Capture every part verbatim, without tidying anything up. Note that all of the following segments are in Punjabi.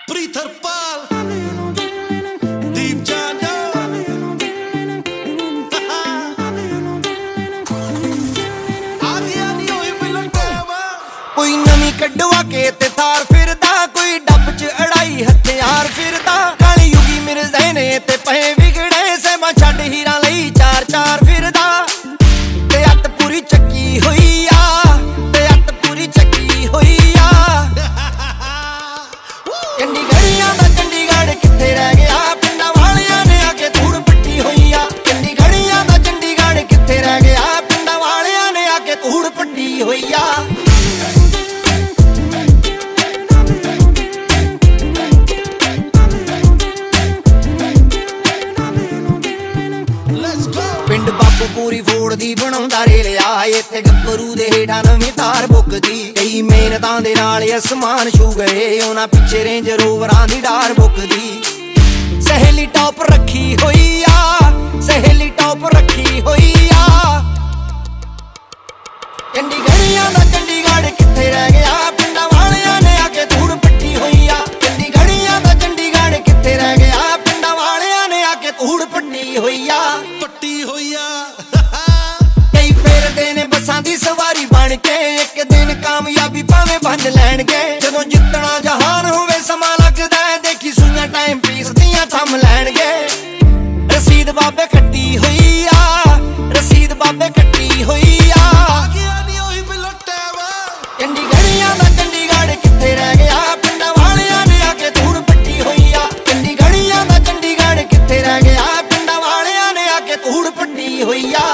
ਪ੍ਰੀਤਰਪਾਲ ਦੀਪ ਜਾਨਾ ਆ ਗਿਆ ਨੀ ਹੋਈ ਬਿਲਟਾਵਾ ਕੋਈ ਨਵੀਂ ਕਢਵਾ ਕੇ ਤੇ ਥਾਰ ਫਿਰਦਾ ਕੋਈ ਡੱਬ ਚ ਅੜਾਈ ਹਥਿਆਰ ਫਿਰਦਾ ਕਾਲੀ ਯੁਗੀ ਮਿਰਜ਼ੇ ਨੇ ਤੇ ਪਏ ਵਿਗੜੇ ਸੇਵਾ ਛੱਡ ਹੀਰਾਂ ਲਈ ਚਾਰ ਚਾਰ ਫਿਰਦਾ ਤੇ ਅੱਤ ਪੂਰੀ ਚੱਕੀ ਹੋਈ ਆ ਤੇ ਅੱਤ ਪੂਰੀ ਚੱਕੀ ਹੋਈ ਆ ਚੰਡੀਗੜ੍ਹੀਆਂ ਦਾ ਚੰਡੀਗੜ੍ਹ ਕਿੱਥੇ ਰਹਿ ਗਿਆ ਪਿੰਡਾਂ ਵਾਲਿਆਂ ਨੇ ਆ ਕੇ ਧੂੜ ਪੱਟੀ ਹੋਈ ਆ ਚੰਡੀਗੜ੍ਹੀਆਂ ਦਾ ਚੰਡੀਗੜ੍ਹ ਕਿੱਥੇ ਰਹਿ ਗਿਆ ਪਿੰਡਾਂ ਵਾਲਿਆਂ ਨੇ ਆ ਕੇ ਧੂੜ ਪੱਟੀ ਹੋਈ ਆ ਪਿੰਡ ਬਾਪੂ ਪੂਰੀ ਫੋੜ ਦੀ ਬਣਾਉਂਦਾ ਰੇਲਿਆ ਇੱਥੇ ਗੱਭਰੂ ਦੇ ਹੇਠਾਂ ਨਵੀਂ ਤਾਰ ਬੁੱਕਦੀ ਕਈ ਮਿਹਨਤਾਂ ਦੇ ਨਾਲ ਅਸਮਾਨ ਛੂ ਗਏ ਉਹਨਾਂ ਪਿੱਛੇ ਰੇਂਜ ਰੋਵਰਾਂ ਦੀ ਡਾਰ ਬੁੱਕਦੀ ਸਹੇਲੀ ਟੌਪ ਰੱਖੀ ਹੋਈ ਆ ਸਹੇਲੀ ਟੌਪ ਰੱਖੀ ਹੋਈ ਆ ਚੰਡੀਗੜ੍ਹੀਆਂ ਦਾ ਚੰਡੀਗੜ੍ਹ ਕਿੱਥੇ ਰਹਿ ਗਿਆ ਪਿੰਡਾਂ ਵਾਲਿਆਂ ਨੇ ਆ ਕੇ ਧੂੜ ਪੱਟੀ ਹੋਈ ਆ ਚੰਡੀਗੜ੍ਹੀਆਂ ਦਾ ਚੰਡੀਗੜ੍ਹ ਕਿੱਥੇ ਰਹਿ ਗਿਆ ਪਿੰਡਾਂ ਵਾਲਿਆਂ ਨੇ ਆ ਕੇ ਧੂੜ ਪੱਟੀ ਹੋਈ ਆ ਪੱਟੀ ਹੋਈ ਆ ਕਈ ਫੇਰਦੇ ਨੇ ਬੱਸਾਂ ਦੀ ਸਵਾਰੀ ਬਣ ਕੇ ਇੱਕ ਦਿਨ ਕਾਮਯਾਬੀ ਭਾਵੇਂ ਬੰਦ ਲੈਣਗੇ ਜਦੋਂ ਜਿੱਤਣਾ ਜਹਾਨ ਹੋਵੇ ਸਮਾਂ ਲੱਗਦਾ ਦੇਖੀ ਸੂਈਆਂ ਟਾਈਮ ਪੀਸ ਦੀਆਂ ਥੰਮ ਲੈਣਗੇ ਰਸੀਦ ਬਾਬੇ ਕੱਟੀ ਹੋਈ ਆ ਰਸੀਦ ਬਾਬੇ ਕੱਟੀ ਹੋਈ ਆ ਆ ਗਿਆ ਨੀ ਹੋਈ ਬਿਲਟਾਵਾ ਚੰਡੀਗੜ੍ਹੀਆਂ ਦਾ ਚੰਡੀਗੜ੍ਹ ਕਿੱਥੇ ਰਹਿ ਗਿਆ ਪਿੰਡਾਂ ਵਾਲਿਆਂ ਨੇ ਆ ਕੇ ਧੂੜ ਪੱਟੀ ਹੋਈ ਆ ਚੰਡੀਗੜ੍ਹੀਆਂ ਦਾ ਚੰਡੀਗੜ੍ਹ ਕਿੱਥੇ ਰਹਿ ਗਿਆ ਪਿੰਡਾਂ ਵਾਲਿਆਂ ਨੇ ਆ ਕੇ ਧੂੜ ਪੱਟੀ ਹੋਈ ਆ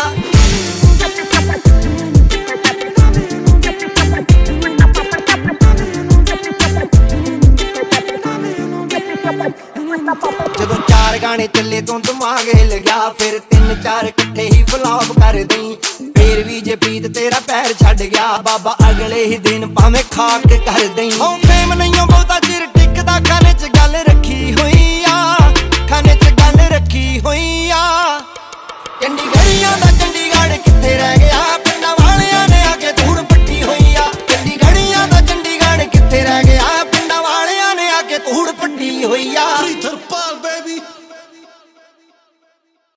ਜਦੋਂ ਚਾਰ ਗਾਣੇ ਚੱਲੇ ਤੋਂ ਦਿਮਾਗ ਹਿੱਲ ਗਿਆ ਫਿਰ ਤਿੰਨ ਚਾਰ ਇਕੱਠੇ ਹੀ ਫਲॉप ਕਰ ਦਈ ਫੇਰ ਵੀ ਜੇ ਪ੍ਰੀਤ ਤੇਰਾ ਪੈਰ ਛੱਡ ਗਿਆ ਬਾਬਾ ਅਗਲੇ ਹੀ ਦਿਨ ਭਾਵੇਂ ਖਾਕ ਕਰ ਦਈ ਹੋ ਫੇਮ ਨਹੀਂਓ ਬਹੁਤਾ ਚਿਰ